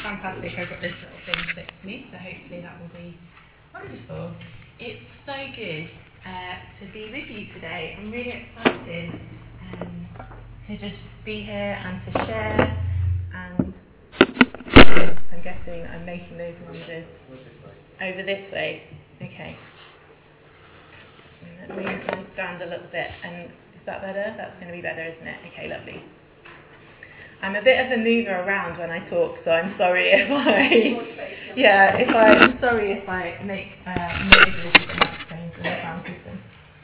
fantastic. I've got this little thing clipped to me, so hopefully that will be wonderful. It's so good to be with you today. I'm really excited to just be here and to share. And I'm guessing I'm making those noises over this way. Okay. Let me move my stand a little bit. And is that better? That's going to be better, isn't it? Okay, lovely. I'm a bit of a mover around when I talk, so I'm sorry if I'm sorry if I make noises with the microphones and the sound system.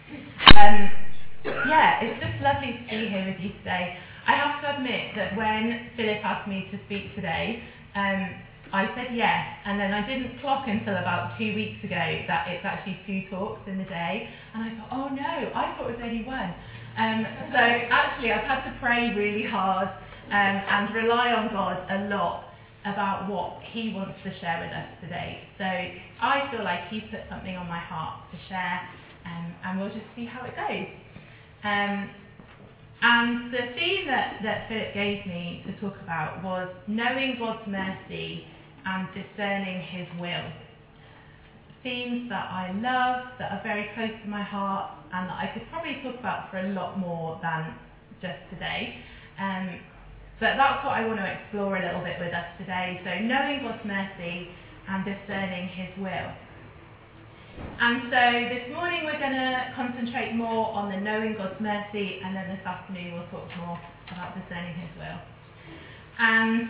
It's just lovely to be here with you today. I have to admit that when Philip asked me to speak today, I said yes, and then I didn't clock until about 2 weeks ago that it's actually 2 talks in the day, and I thought, oh no, I thought it was only 1. So actually I've had to pray really hard and rely on God a lot about what he wants to share with us today. So I feel like he's put something on my heart to share, and we'll just see how it goes. And the theme that Philip gave me to talk about was knowing God's mercy and discerning his will. Themes that I love, that are very close to my heart, and that I could probably talk about for a lot more than just today. But that's what I want to explore a little bit with us today. So knowing God's mercy and discerning his will. And so this morning we're going to concentrate more on the knowing God's mercy, and then this afternoon we'll talk more about discerning his will. And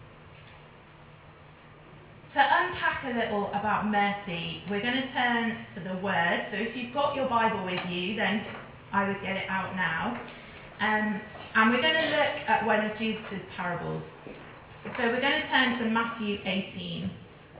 to unpack a little about mercy, we're going to turn to the Word. So if you've got your Bible with you, then I would get it out now. And we're going to look at one of Jesus' parables. So we're going to turn to Matthew 18.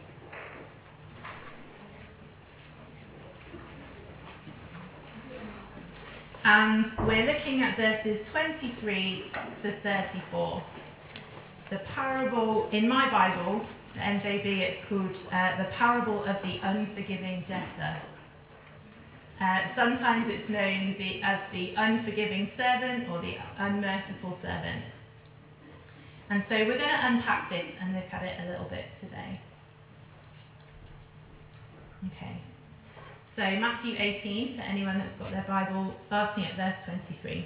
And we're looking at verses 23 to 34. The parable, in my Bible, the NJB, it's called the parable of the unforgiving debtor. Sometimes it's known as the unforgiving servant or the unmerciful servant. And so we're going to unpack this and look at it a little bit today. Okay. So Matthew 18, for anyone that's got their Bible, starting at verse 23.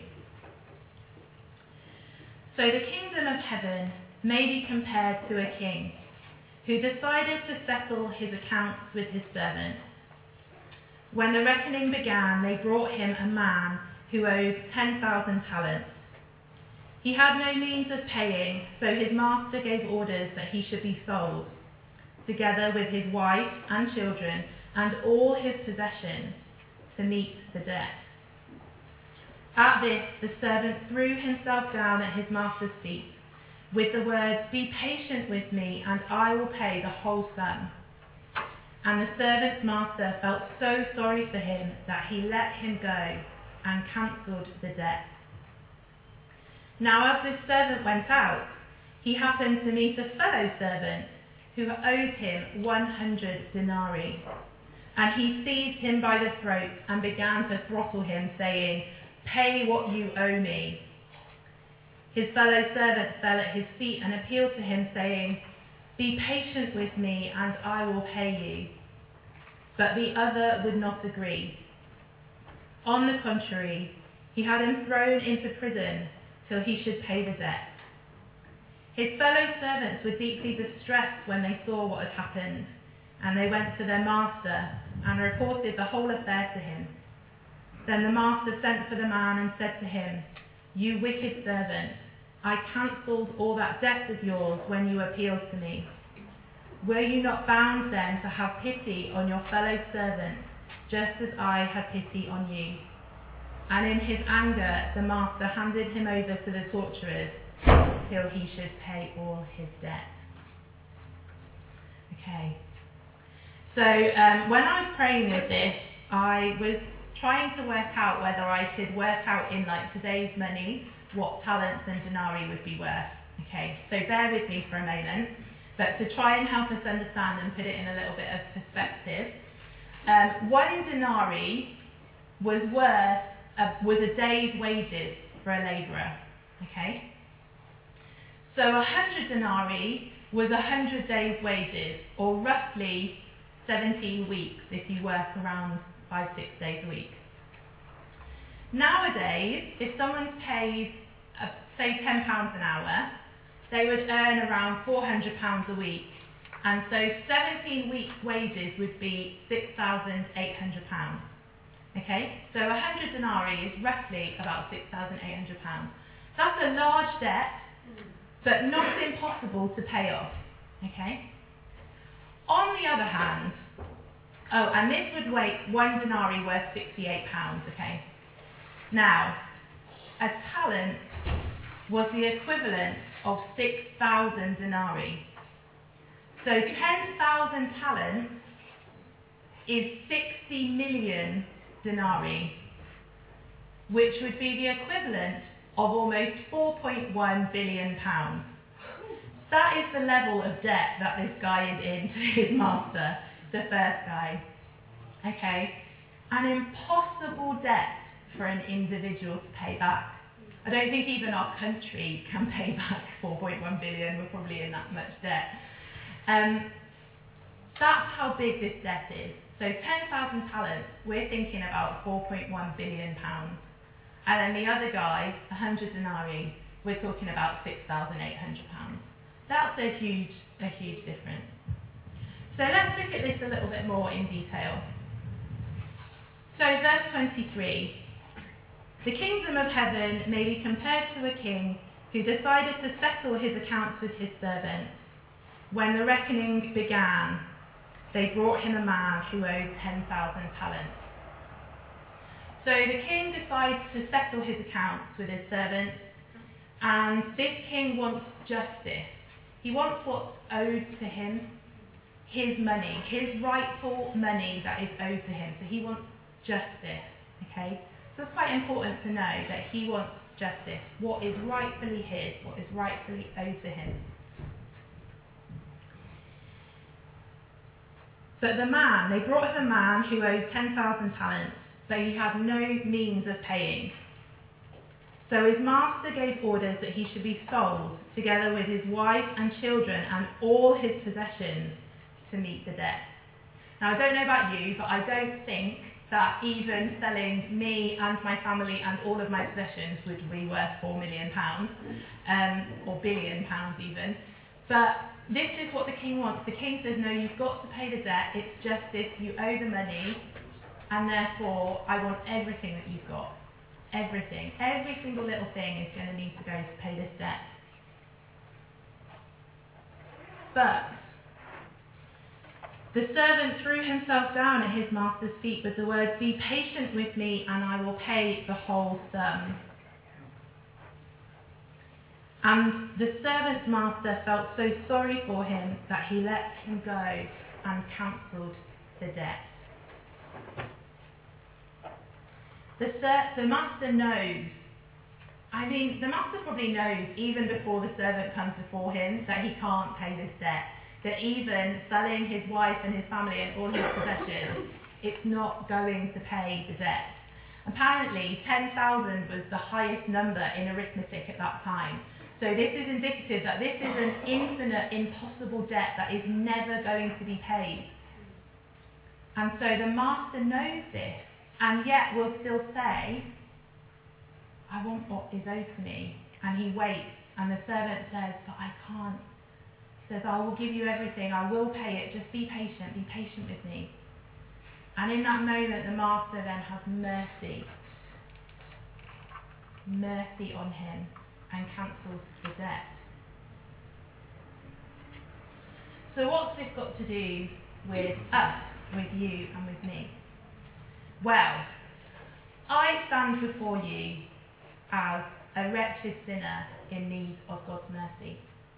So the kingdom of heaven may be compared to a king who decided to settle his accounts with his servants. When the reckoning began, they brought him a man who owed 10,000 talents. He had no means of paying, so his master gave orders that he should be sold, together with his wife and children and all his possessions, to meet the debt. At this, the servant threw himself down at his master's feet, with the words, "Be patient with me, and I will pay the whole sum." And the servant's master felt so sorry for him that he let him go and cancelled the debt. Now as this servant went out, he happened to meet a fellow servant who owed him 100 denarii. And he seized him by the throat and began to throttle him, saying, "Pay what you owe me." His fellow servant fell at his feet and appealed to him, saying, "Be patient with me, and I will pay you." But the other would not agree. On the contrary, he had him thrown into prison till he should pay the debt. His fellow servants were deeply distressed when they saw what had happened, and they went to their master and reported the whole affair to him. Then the master sent for the man and said to him, "You wicked servant, I cancelled all that debt of yours when you appealed to me. Were you not bound then to have pity on your fellow servant, just as I had pity on you?" And in his anger, the master handed him over to the torturers till he should pay all his debt. Okay. So when I was praying with this, I was trying to work out whether I could work out in like today's money what talents and denarii would be worth. Okay, so bear with me for a moment. But to try and help us understand and put it in a little bit of perspective, 1 denarii was a day's wages for a labourer. Okay, so 100 denarii was 100 days' wages, or roughly 17 weeks if you work around 5-6 days a week. Nowadays, if someone's paid, say £10 an hour, they would earn around £400 a week. And so 17 weeks' wages would be £6,800. Okay, so 100 denarii is roughly about £6,800. That's a large debt, but not impossible to pay off. Okay. On the other hand, and this would make 1 denarii worth £68. Okay. Now, a talent was the equivalent of 6,000 denarii. So 10,000 talents is 60 million denarii, which would be the equivalent of almost £4.1 billion. That is the level of debt that this guy is in to his master, the first guy. Okay, an impossible debt for an individual to pay back. I don't think even our country can pay back 4.1 billion. We're probably in that much debt. That's how big this debt is. So 10,000 talents, we're thinking about 4.1 billion pounds. And then the other guy, 100 denarii, we're talking about 6,800 pounds. That's a huge difference. So let's look at this a little bit more in detail. So verse 23. The kingdom of heaven may be compared to a king who decided to settle his accounts with his servants. When the reckoning began, they brought him a man who owed 10,000 talents. So the king decides to settle his accounts with his servants, and this king wants justice. He wants what's owed to him, his money, his rightful money that is owed to him. So he wants justice, okay? So it's quite important to know that he wants justice, what is rightfully his, what is rightfully owed to him. But they brought him a man who owed 10,000 talents, but he had no means of paying. So his master gave orders that he should be sold, together with his wife and children and all his possessions, to meet the debt. Now, I don't know about you, but I don't think that even selling me and my family and all of my possessions would be worth £4 million, or £billion even. But this is what the king wants. The king says, no, you've got to pay the debt. It's justice. You owe the money, and therefore I want everything that you've got. Everything. Every single little thing is going to need to go to pay this debt. But the servant threw himself down at his master's feet with the words, "Be patient with me, and I will pay the whole sum." And the servant's master felt so sorry for him that he let him go and cancelled the debt. The master knows. The master probably knows, even before the servant comes before him, that he can't pay this debt. That even selling his wife and his family and all his possessions, it's not going to pay the debt. Apparently, 10,000 was the highest number in arithmetic at that time. So this is indicative that this is an infinite, impossible debt that is never going to be paid. And so the master knows this, and yet will still say, I want what is owed to me. And he waits, and the servant says, but I can't. He says, I will give you everything, I will pay it, just be patient with me. And in that moment, the master then has mercy on him, and cancels the debt. So what's this got to do with us, with you, and with me? Well, I stand before you as a wretched sinner in need of God's mercy.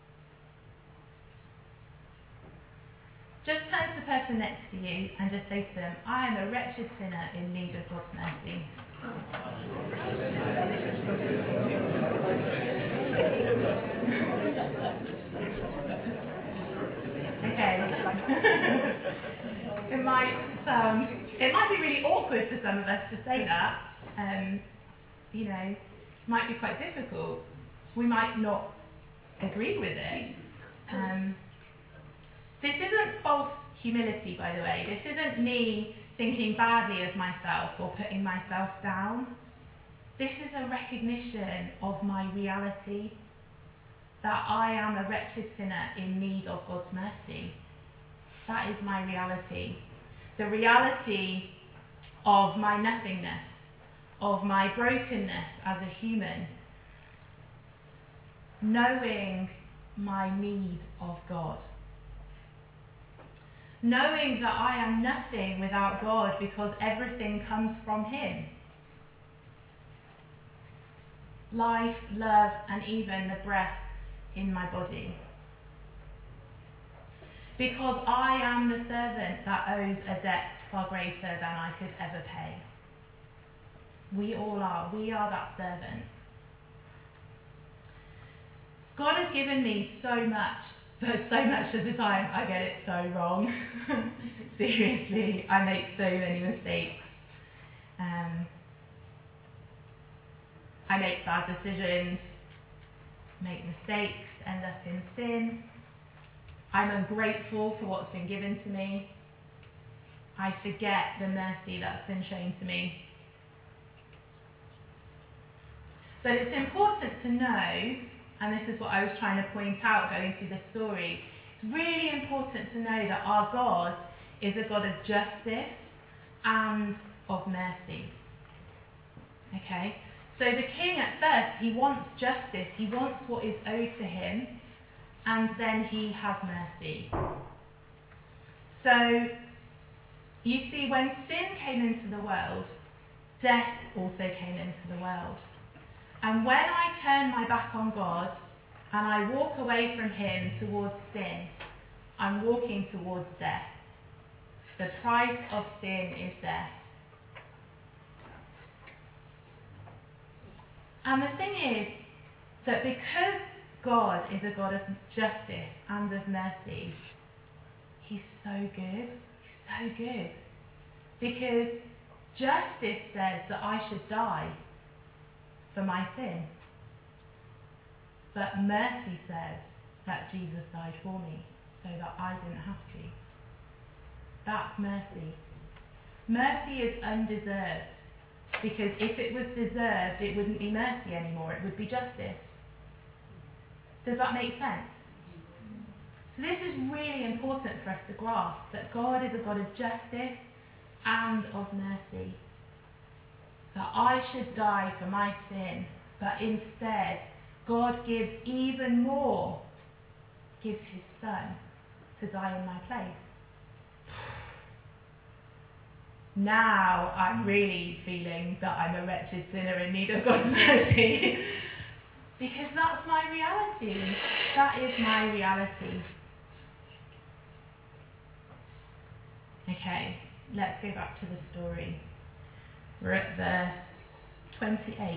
Just turn to the person next to you and just say to them, I am a wretched sinner in need of God's mercy. Okay. It might be really awkward for some of us to say that. Might be quite difficult. We might not agree with it. This isn't false humility, by the way. This isn't me thinking badly of myself or putting myself down. This is a recognition of my reality, that I am a wretched sinner in need of God's mercy. That is my reality. The reality of my nothingness, of my brokenness as a human, knowing my need of God. Knowing that I am nothing without God because everything comes from him. Life, love, and even the breath in my body. Because I am the servant that owes a debt far greater than I could ever pay. We all are. We are that servant. God has given me so much, but so much of the time I get it so wrong. Seriously, I make so many mistakes. I make bad decisions, make mistakes, end up in sin. I'm ungrateful for what's been given to me. I forget the mercy that's been shown to me. But it's important to know, and this is what I was trying to point out going through this story, it's really important to know that our God is a God of justice and of mercy. Okay? So the king at first, he wants justice, he wants what is owed to him, and then he has mercy. So, you see, when sin came into the world, death also came into the world. And when I turn my back on God and I walk away from him towards sin, I'm walking towards death. The price of sin is death. And the thing is that because God is a God of justice and of mercy, he's so good. He's so good. Because justice says that I should die for my sin. But mercy says that Jesus died for me so that I didn't have to. That's mercy. Mercy is undeserved. Because if it was deserved, it wouldn't be mercy anymore, it would be justice. Does that make sense? So this is really important for us to grasp, that God is a God of justice and of mercy. That I should die for my sin, but instead, God gives even more, gives his son to die in my place. Now I'm really feeling that I'm a wretched sinner in need of God's mercy. Because that's my reality. That is my reality. Okay, let's go back to the story. We're at verse 28.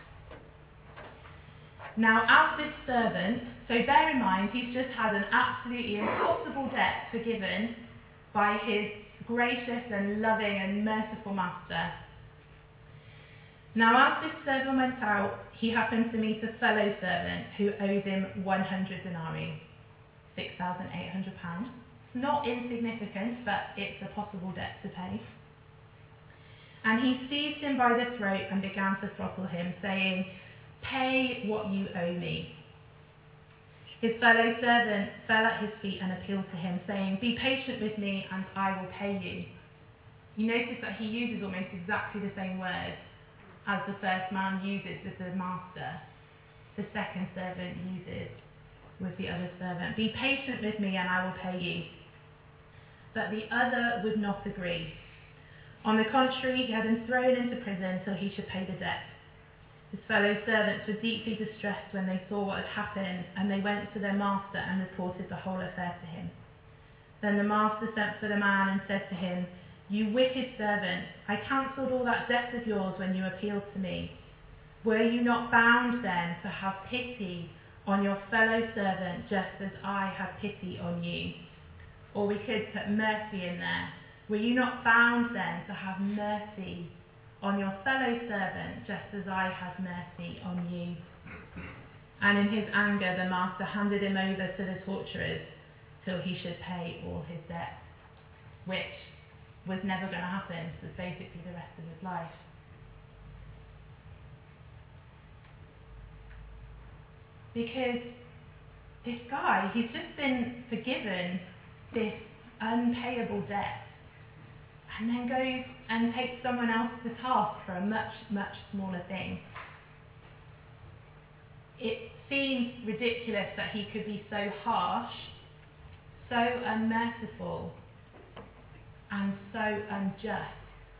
Now, as this servant, so bear in mind, he's just had an absolutely impossible debt forgiven by his gracious and loving and merciful master. Now, as this servant went out, he happened to meet a fellow servant who owed him 100 denarii, £6,800. It's not insignificant, but it's a possible debt to pay. And he seized him by the throat and began to throttle him, saying, "Pay what you owe me." His fellow servant fell at his feet and appealed to him, saying, "Be patient with me and I will pay you." You notice that he uses almost exactly the same words as the first man uses with the master. The second servant uses with the other servant. "Be patient with me and I will pay you." But the other would not agree. On the contrary, he had him thrown into prison till he should pay the debt. His fellow servants were deeply distressed when they saw what had happened, and they went to their master and reported the whole affair to him. Then the master sent for the man and said to him, "You wicked servant, I cancelled all that debt of yours when you appealed to me. Were you not bound then to have pity on your fellow servant just as I had pity on you?" Or we could put mercy in there. Were you not bound then to have mercy on your fellow servant just as I had mercy on you? And in his anger, the master handed him over to the torturers till he should pay all his debts, which was never going to happen for basically the rest of his life. Because this guy, he's just been forgiven this unpayable debt, and then goes and takes someone else to task for a much, much smaller thing. It seems ridiculous that he could be so harsh, so unmerciful, and so unjust.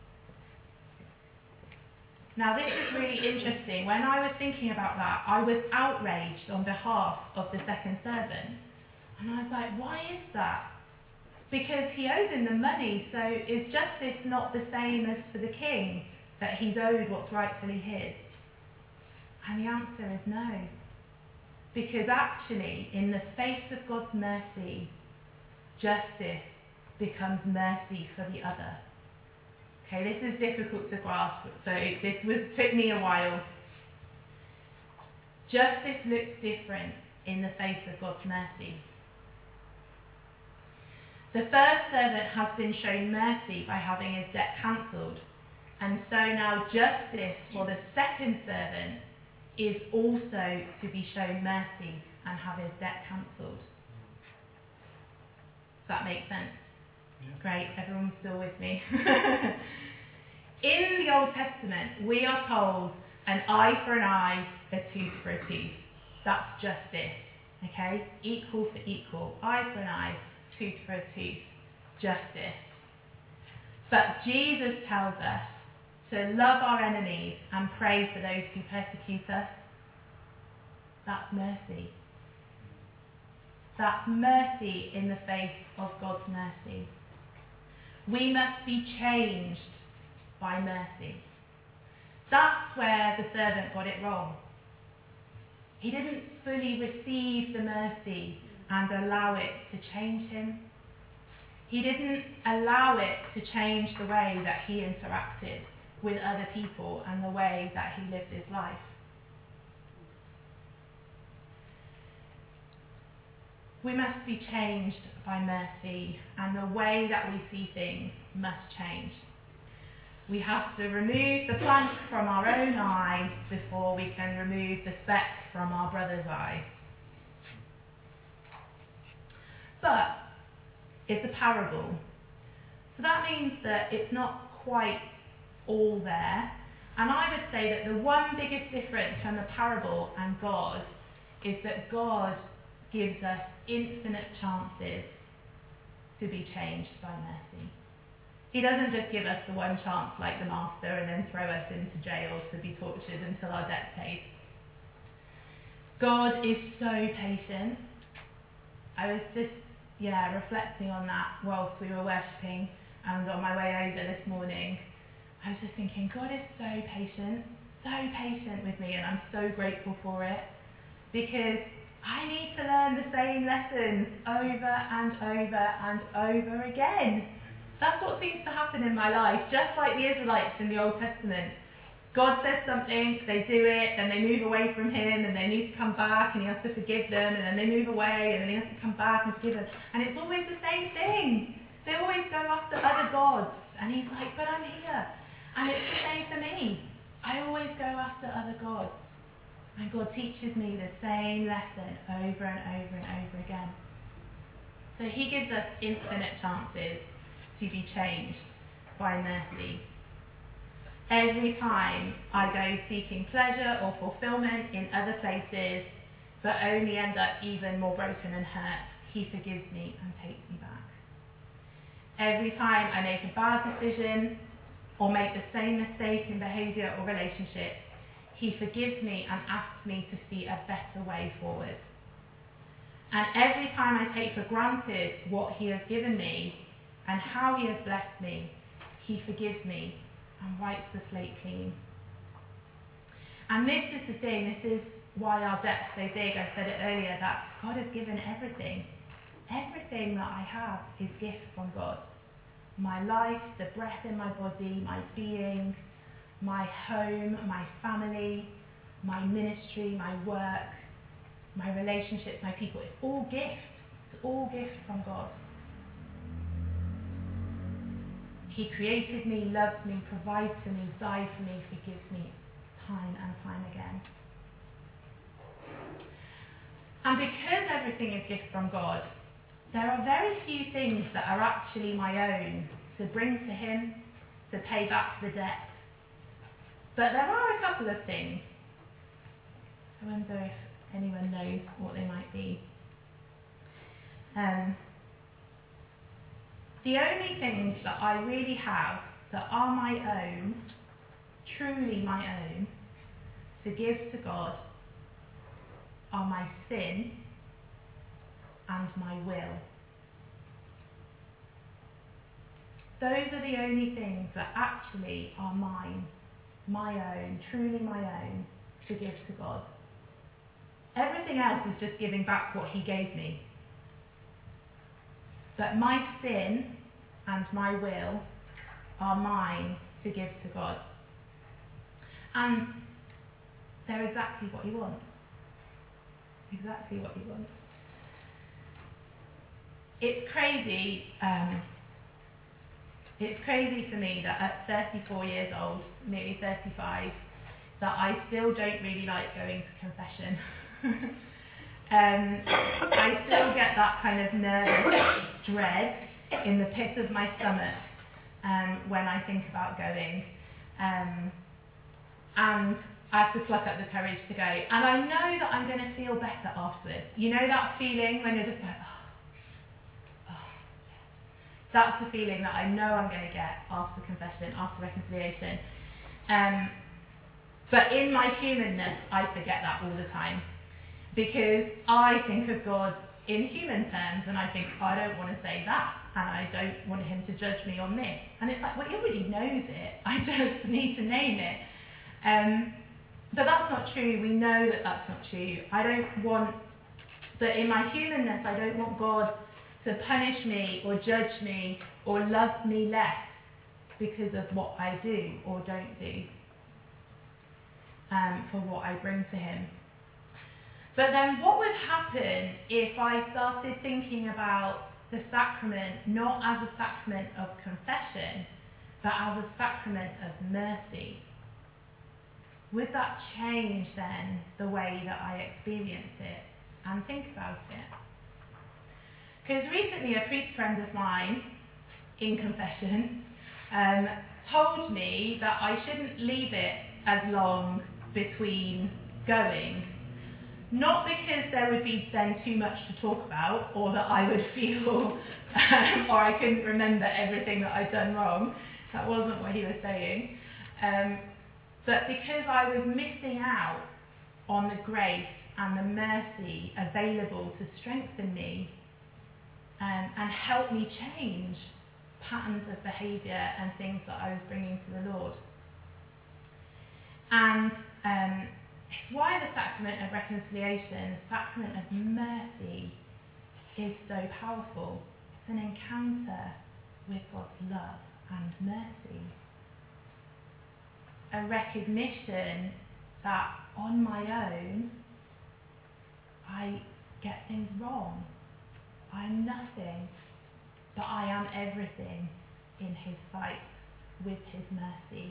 Now, this is really interesting. When I was thinking about that, I was outraged on behalf of the second servant. And I was like, why is that? Because he owed him the money, so is justice not the same as for the king, that he's owed what's rightfully his? And the answer is no. Because actually, in the face of God's mercy, justice becomes mercy for the other. Okay, this is difficult to grasp, so took me a while. Justice looks different in the face of God's mercy. The first servant has been shown mercy by having his debt cancelled, and so now justice for the second servant is also to be shown mercy and have his debt cancelled. Does that make sense? Yeah. Great, everyone's still with me. In the Old Testament, we are told an eye for an eye, a tooth for a tooth. That's justice, okay? Equal for equal. Eye for an eye, tooth for a tooth. Justice. But Jesus tells us to love our enemies and pray for those who persecute us. That's mercy. That's mercy in the face of God's mercy. We must be changed by mercy. That's where the servant got it wrong. He didn't fully receive the mercy and allow it to change him. He didn't allow it to change the way that he interacted with other people and the way that he lived his life. We must be changed by mercy, and the way that we see things must change. We have to remove the plank from our own eye before we can remove the speck from our brother's eye. But it's a parable. So that means that it's not quite all there. And I would say that the one biggest difference from the parable and God is that God gives us infinite chances to be changed by mercy. He doesn't just give us the one chance like the master and then throw us into jail to be tortured until our debt's paid. God is so patient. I was just, reflecting on that whilst we were worshipping and on my way over this morning. I was just thinking, God is so patient with me, and I'm so grateful for it, because I need to learn the same lessons over and over and over again. That's what seems to happen in my life, just like the Israelites in the Old Testament. God says something, they do it, then they move away from him, and they need to come back, and he has to forgive them, and then they move away, and then he has to come back and forgive them. And it's always the same thing. They always go after other gods, and he's like, but I'm here. And it's the same for me. I always go after other gods. And God teaches me the same lesson over and over and over again. So he gives us infinite chances to be changed by mercy. Every time I go seeking pleasure or fulfillment in other places, but only end up even more broken and hurt, he forgives me and takes me back. Every time I make a bad decision or make the same mistake in behaviour or relationship, he forgives me and asks me to see a better way forward. And every time I take for granted what he has given me and how he has blessed me, he forgives me and wipes the slate clean. And this is the thing, this is why our debt's so big. I said it earlier, that God has given everything. Everything that I have is gift from God. My life, the breath in my body, my being, my home, my family, my ministry, my work, my relationships, my people. It's all gift. It's all gift from God. He created me, loves me, provides for me, died for me, forgives me time and time again. And because everything is gift from God, there are very few things that are actually my own to bring to him, to pay back the debt. But there are a couple of things. I wonder if anyone knows what they might be. The only things that I really have that are my own, truly my own, to give to God are my sin and my will. Those are the only things that actually are mine, my own, truly my own, to give to God. Everything else is just giving back what he gave me. But my sin and my will are mine to give to God. And they're exactly what he wants. Exactly what he wants. It's crazy. It's crazy for me that at 34 years old, nearly 35, that I still don't really like going to confession. I still get that kind of nervous dread in the pit of my stomach when I think about going. And I have to pluck up the courage to go. And I know that I'm going to feel better afterwards. You know that feeling when you're just like, oh, yes. That's the feeling that I know I'm going to get after confession, after reconciliation. But in my humanness, I forget that all the time. Because I think of God in human terms, and I think, I don't want to say that, and I don't want him to judge me on this. And it's like, well, he already knows it. I just need to name it. But that's not true. We know that that's not true. I don't want, that in my humanness, I don't want God to punish me or judge me or love me less because of what I do or don't do, for what I bring to him. But then what would happen if I started thinking about the sacrament not as a sacrament of confession, but as a sacrament of mercy? Would that change then the way that I experience it and think about it? Because recently a priest friend of mine in confession told me that I shouldn't leave it as long between going. Not because there would be then too much to talk about, or that I would feel, or I couldn't remember everything that I'd done wrong. That wasn't what he was saying. But because I was missing out on the grace and the mercy available to strengthen me and help me change patterns of behaviour and things that I was bringing to the Lord. And it's why the sacrament of reconciliation, the sacrament of mercy, is so powerful. It's an encounter with God's love and mercy. A recognition that on my own, I get things wrong. I'm nothing, but I am everything in his sight with his mercy.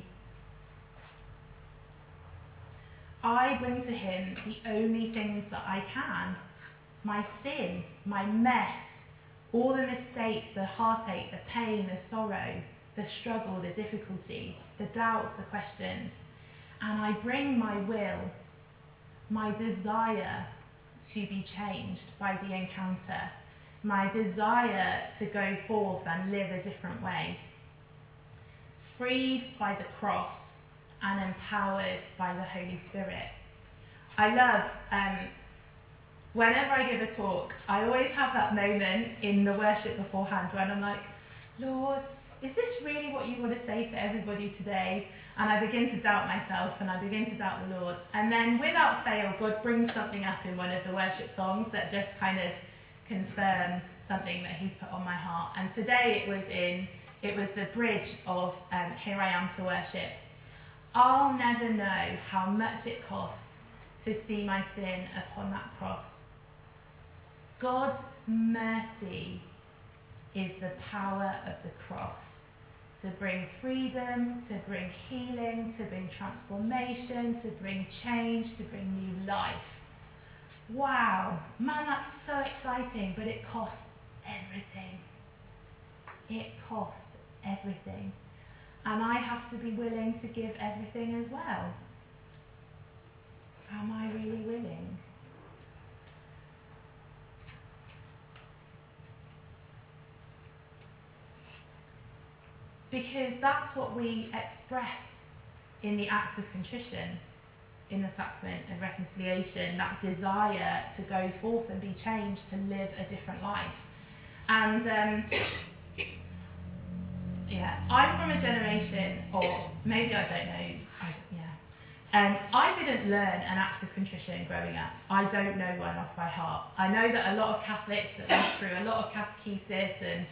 I bring to him the only things that I can. My sin, my mess, all the mistakes, the heartache, the pain, the sorrow, the struggle, the difficulty, the doubts, the questions. And I bring my will, my desire to be changed by the encounter, my desire to go forth and live a different way. Freed by the cross and empowered by the Holy Spirit. I love, whenever I give a talk, I always have that moment in the worship beforehand when I'm like, Lord, is this really what you want to say to everybody today? And I begin to doubt myself and I begin to doubt the Lord. And then without fail, God brings something up in one of the worship songs that just kind of confirms something that he's put on my heart. And today it was the bridge of Here I Am to Worship. I'll never know how much it cost to see my sin upon that cross. God's mercy is the power of the cross to bring freedom, to bring healing, to bring transformation, to bring change, to bring new life. Wow, man, that's so exciting, but it costs everything. It costs everything. And I have to be willing to give everything as well. Am I really willing? Because that's what we express in the acts of contrition, in the sacrament of reconciliation, that desire to go forth and be changed, to live a different life. And I'm from a generation, or maybe I don't know, I didn't learn an act of contrition growing up. I don't know one off by heart. I know that a lot of Catholics that went through a lot of catechesis and,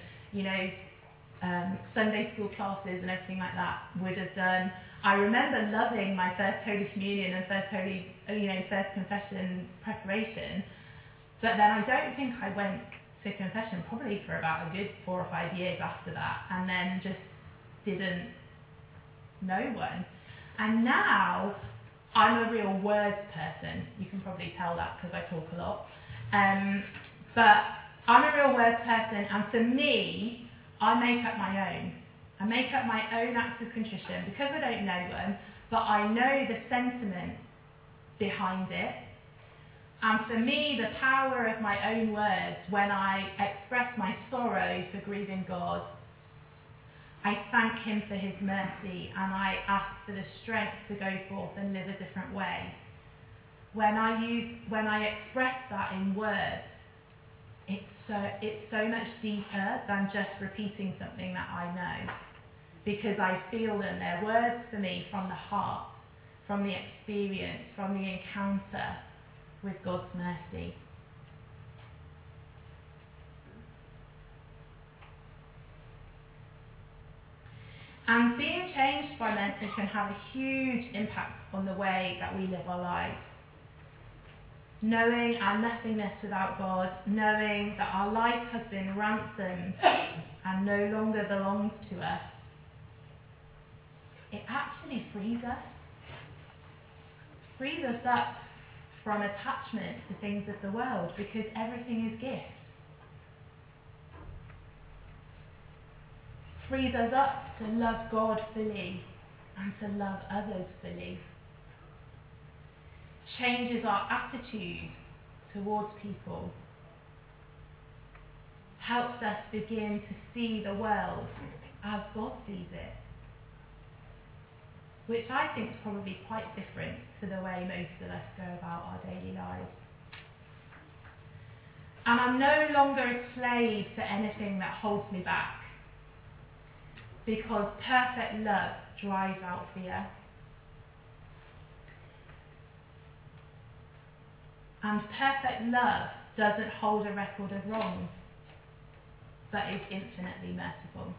Sunday school classes and everything like that would have done. I remember loving my first Holy Communion and first confession preparation, but then I don't think I went to confession probably for about a good 4 or 5 years after that, and then just didn't know one. And now I'm a real words person. You can probably tell that because I talk a lot. But I'm a real words person, and for me, I make up my own. I make up my own acts of contrition because I don't know them, but I know the sentiment behind it. And for me, the power of my own words, when I express my sorrow for grieving God, I thank him for his mercy, and I ask for the strength to go forth and live a different way. When I express that in words, it's so much deeper than just repeating something that I know, because I feel them. They're words for me from the heart, from the experience, from the encounter with God's mercy. And being changed by mercy can have a huge impact on the way that we live our lives. Knowing our nothingness without God, knowing that our life has been ransomed and no longer belongs to us, it actually frees us. Frees us up from attachment to things of the world, because everything is gift. Frees us up to love God fully and to love others fully. Changes our attitude towards people. Helps us begin to see the world as God sees it, which I think is probably quite different to the way most of us go about our daily lives. And I'm no longer a slave to anything that holds me back, because perfect love drives out fear. And perfect love doesn't hold a record of wrongs, but is infinitely merciful.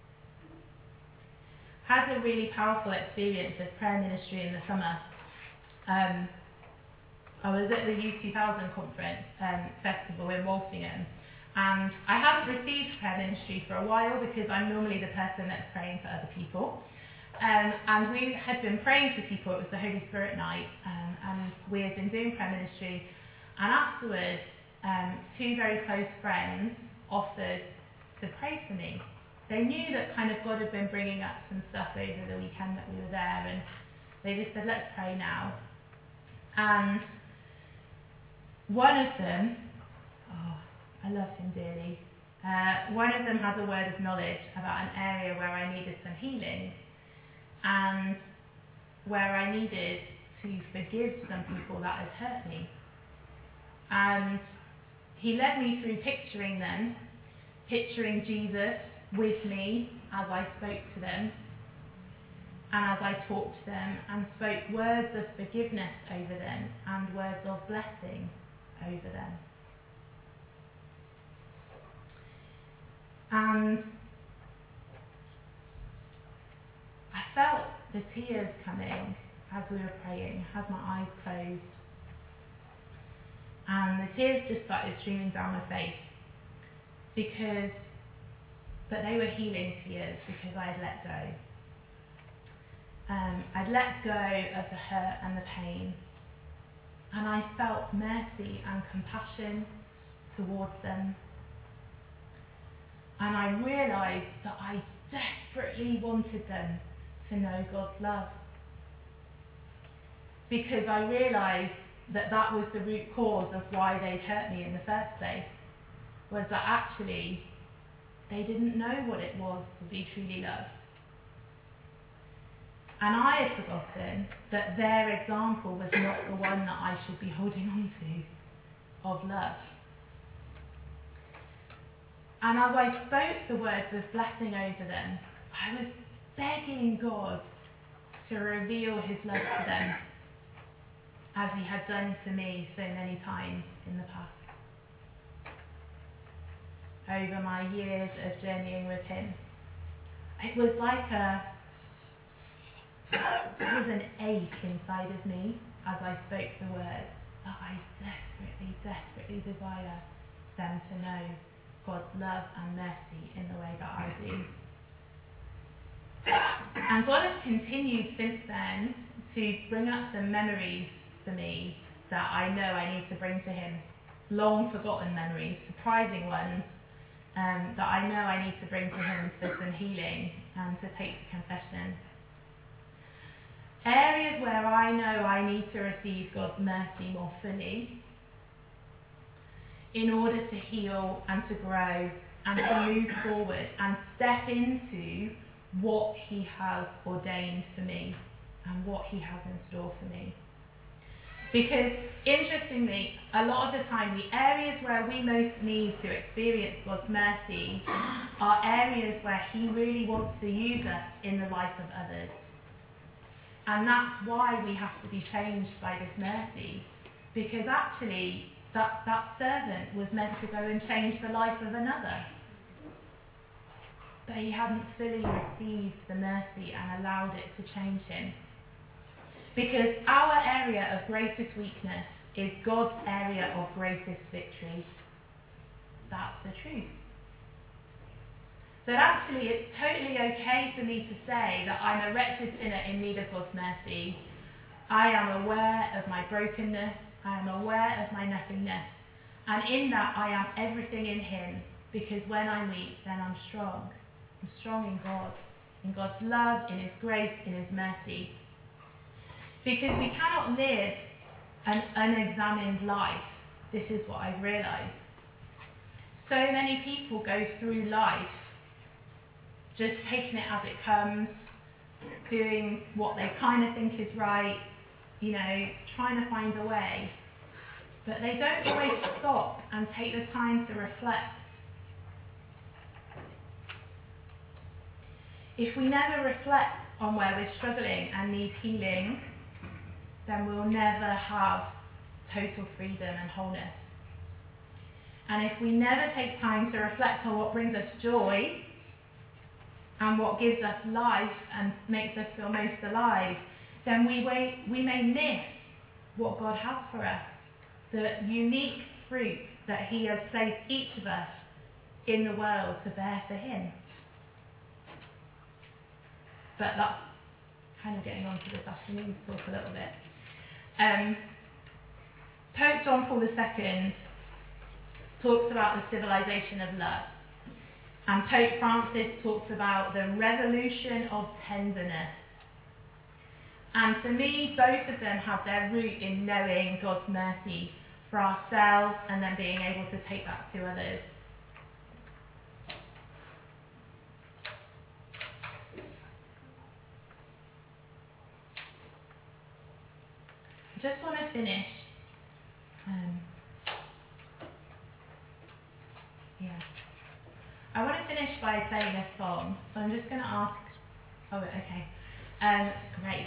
Had a really powerful experience of prayer ministry in the summer. I was at the U2000 conference festival in Walsingham, and I hadn't received prayer ministry for a while because I'm normally the person that's praying for other people. And we had been praying for people. It was the Holy Spirit night, and we had been doing prayer ministry. And afterwards, 2 very close friends offered to pray for me. They knew that kind of God had been bringing up some stuff over the weekend that we were there, and they just said, let's pray now. And one of them, I love him dearly, one of them has a word of knowledge about an area where I needed some healing, and where I needed to forgive some people that had hurt me. And he led me through picturing them, picturing Jesus with me as I spoke to them and as I talked to them, and spoke words of forgiveness over them and words of blessing over them. And I felt the tears coming as we were praying, had my eyes closed. And the tears just started streaming down my face but they were healing tears because I had let go. I'd let go of the hurt and the pain, and I felt mercy and compassion towards them. And I realised that I desperately wanted them to know God's love, because I realised that that was the root cause of why they'd hurt me in the first place, was that actually they didn't know what it was to be truly loved. And I had forgotten that their example was not the one that I should be holding on to of love. And as I spoke the words of blessing over them, I was begging God to reveal his love to them, as he had done to me so many times in the past. Over my years of journeying with him, it was like an ache inside of me as I spoke the words that I desperately, desperately desire them to know God's love and mercy in the way that I do. And God has continued since then to bring up some memories for me that I know I need to bring to him. Long forgotten memories, surprising ones, that I know I need to bring to him for some healing and to take to confession. Areas where I know I need to receive God's mercy more fully in order to heal and to grow and to move forward and step into what he has ordained for me and what he has in store for me. Because, interestingly, a lot of the time, the areas where we most need to experience God's mercy are areas where he really wants to use us in the life of others. And that's why we have to be changed by this mercy. Because actually, that servant was meant to go and change the life of another. But he hadn't fully received the mercy and allowed it to change him. Because our area of greatest weakness is God's area of greatest victory. That's the truth. That actually it's totally okay for me to say that I'm a wretched sinner in need of God's mercy. I am aware of my brokenness. I am aware of my nothingness. And in that I am everything in him, because when I'm weak, then I'm strong. I'm strong in God's love, in his grace, in his mercy. Because we cannot live an unexamined life. This is what I've realised. So many people go through life just taking it as it comes, doing what they kind of think is right, trying to find a way. But they don't always stop and take the time to reflect. If we never reflect on where we're struggling and need healing, then we'll never have total freedom and wholeness. And if we never take time to reflect on what brings us joy and what gives us life and makes us feel most alive, then we may miss what God has for us, the unique fruit that he has placed each of us in the world to bear for him. But that's kind of getting on to this afternoon's talk a little bit. Pope John Paul II talks about the civilization of love. And Pope Francis talks about the revolution of tenderness. And for me, both of them have their root in knowing God's mercy for ourselves and then being able to take that to others. I just want to finish. I want to finish by playing a song. So I'm just going to ask. Oh, okay. Great.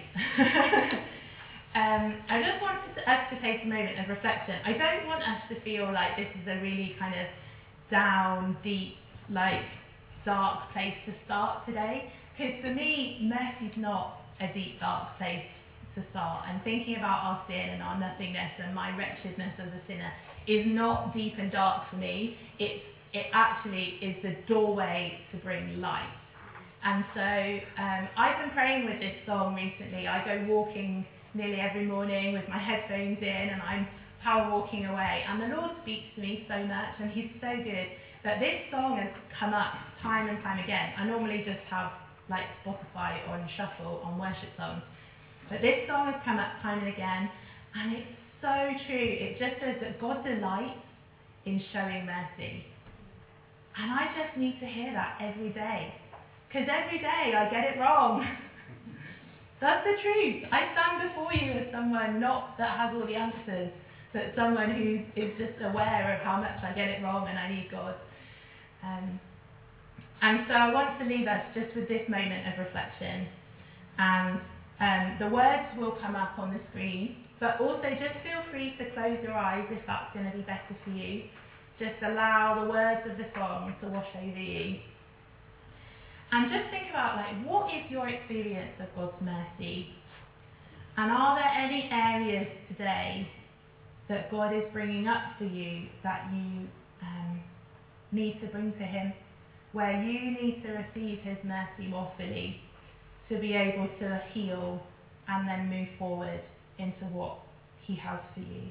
I just want us to take a moment of reflection. I don't want us to feel like this is a really kind of down, deep, dark place to start today. Because for me, mercy's not a deep, dark place to start. And thinking about our sin and our nothingness and my wretchedness as a sinner is not deep and dark for me. It actually is the doorway to bring light. And so I've been praying with this song recently. I go walking nearly every morning with my headphones in, and I'm power walking away. And the Lord speaks to me so much, and he's so good. But this song has come up time and time again. I normally just have like Spotify on shuffle on worship songs. But this song has come up time and again, and it's so true. It just says that God delights in showing mercy. And I just need to hear that every day. Because every day I get it wrong. That's the truth. I stand before you as someone not that has all the answers, but someone who is just aware of how much I get it wrong and I need God. And so I want to leave us just with this moment of reflection. And the words will come up on the screen, but also just feel free to close your eyes if that's going to be better for you. Just allow the words of the song to wash over you. And just think about, like, what is your experience of God's mercy? And are there any areas today that God is bringing up for you that you need to bring to him, where you need to receive his mercy more fully to be able to heal and then move forward into what he has for you?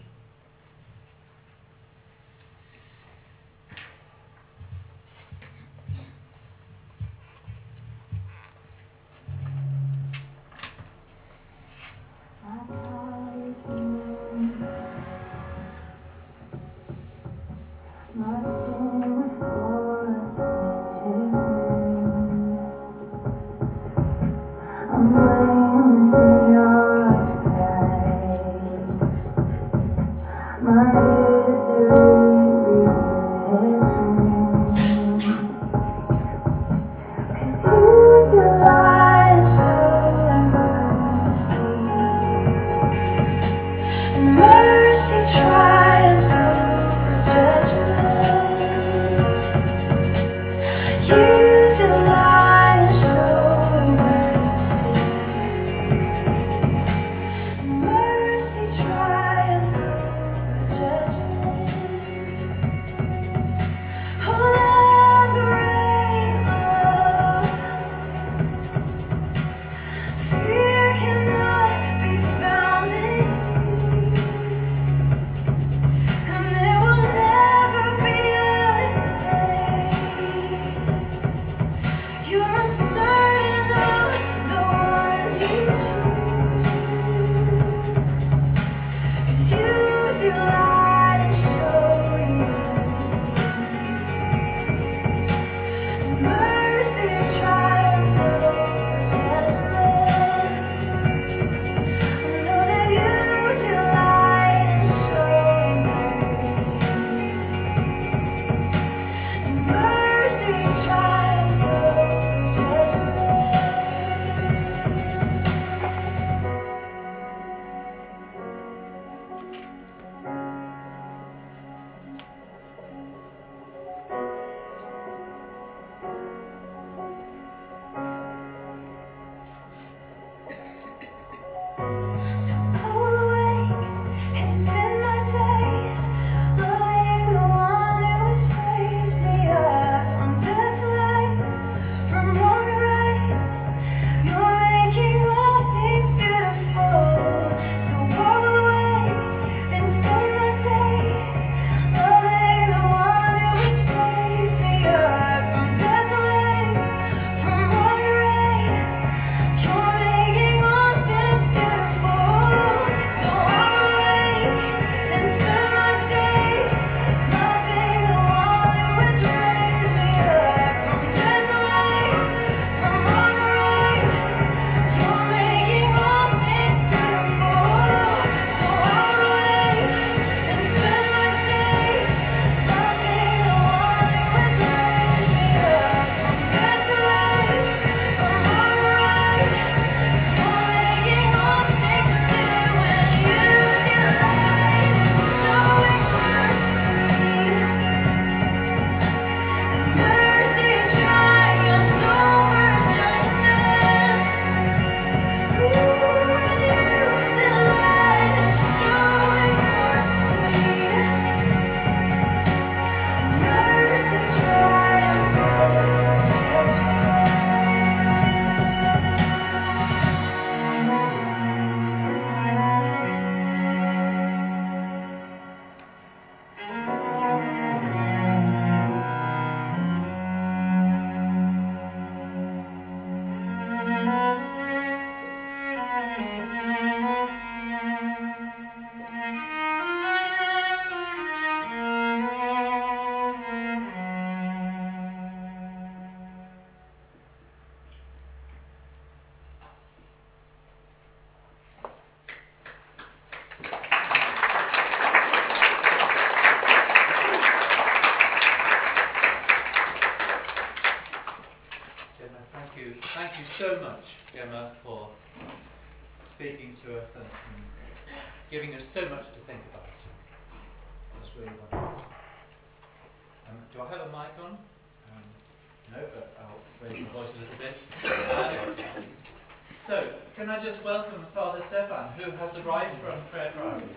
Gemma for speaking to us and giving us so much to think about. That's really wonderful. Do I have a mic on? No, but I'll raise my voice a little bit. So, can I just welcome Father Stefan, who has arrived from Prayer Priory.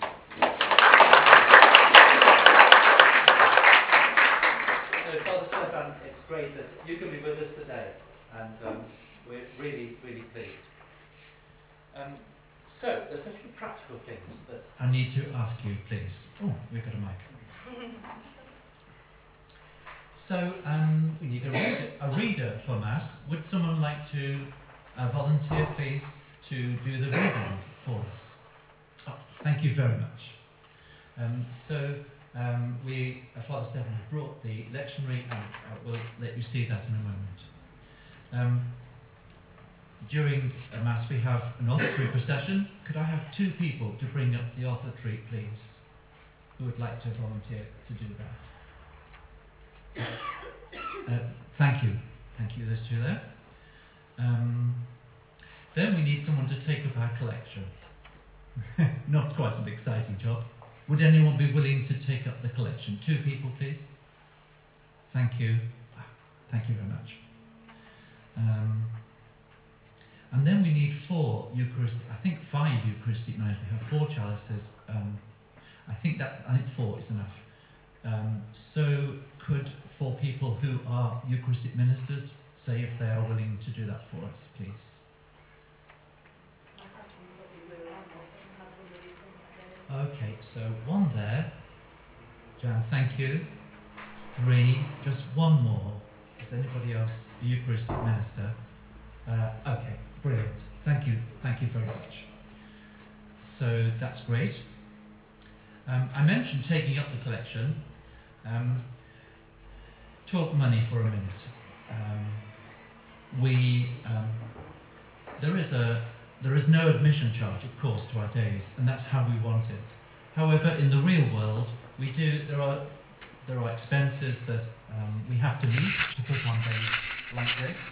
So, Father Stefan, it's great that you can be with us today, and we're really, really pleased. So, there's a few practical things that... I need to ask you, please. Oh, we've got a mic. So, we need a reader for Mass. Would someone like to volunteer, please, to do the reading for us? Oh, thank you very much. Father Stefan has brought the lectionary, and we'll let you see that in a moment. During Mass we have an offertory procession. Could I have 2 people to bring up the offertory, please? Who would like to volunteer to do that? Thank you. Thank you, there's 2 there. Then we need someone to take up our collection. Not quite an exciting job. Would anyone be willing to take up the collection? 2 people, please. Thank you. Thank you very much. And then we need 4 Eucharistic, I think 5 Eucharistic knives. We have 4 chalices. I think 4 is enough. So could 4 people who are Eucharistic ministers say if they are willing to do that for us, please? Okay, so 1 there. Jan, thank you. 3, just 1 more. Is anybody else a Eucharistic minister? Okay, brilliant. Thank you very much. So that's great. I mentioned taking up the collection. Talk money for a minute. There is no admission charge, of course, to our days, and that's how we want it. However, in the real world, there are expenses that